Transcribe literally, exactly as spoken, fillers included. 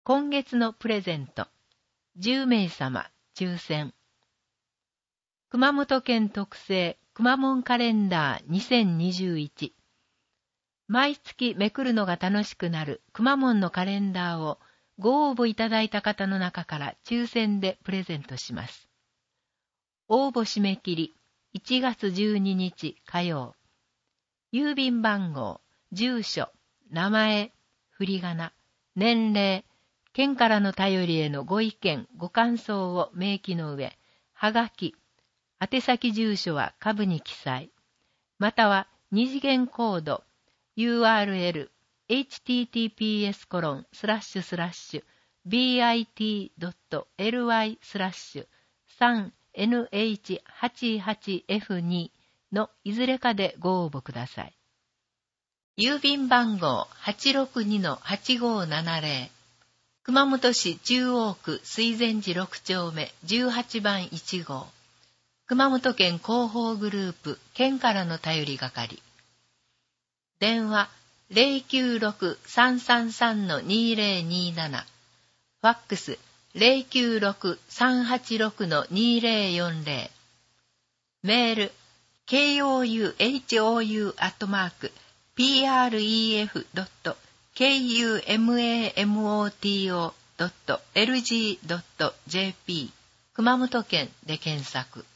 今月のプレゼント、じゅうめいさま抽選。熊本県特製くまモンカレンダーにせんにじゅういち。毎月めくるのが楽しくなるくまモンのカレンダーをご応募いただいた方の中から抽選でプレゼントします。応募締め切りいちがつじゅうににち火曜。郵便番号、住所、名前、振り仮名、年齢、県からの便りへのご意見、ご感想を明記の上、はがき、宛先住所は下部に記載、または二次元コード、ユーアールエル、エイチティーティーピーエスコロンスラッシュスラッシュ ビーアイティードットエルワイ スラッシュ さんエヌエイチはちはちエフに のいずれかでご応募ください。郵便番号 はちろくにのはちごーななぜろ、熊本市中央区水前寺ろくちょうめじゅうはちばんいちごう、熊本県広報グループ県からの便り係。電話 ゼロきゅうろく さんさんさん にぜろになな、ファックス ゼロきゅうろく さんはちろく にぜろよんぜろ、メール ケーオーユーエイチオーユー アットマーク ピーアールイーエフ ドット ケーユーエムエーエムオーティーオー ドット エルジー ドット ジェーピー 熊本県で検索。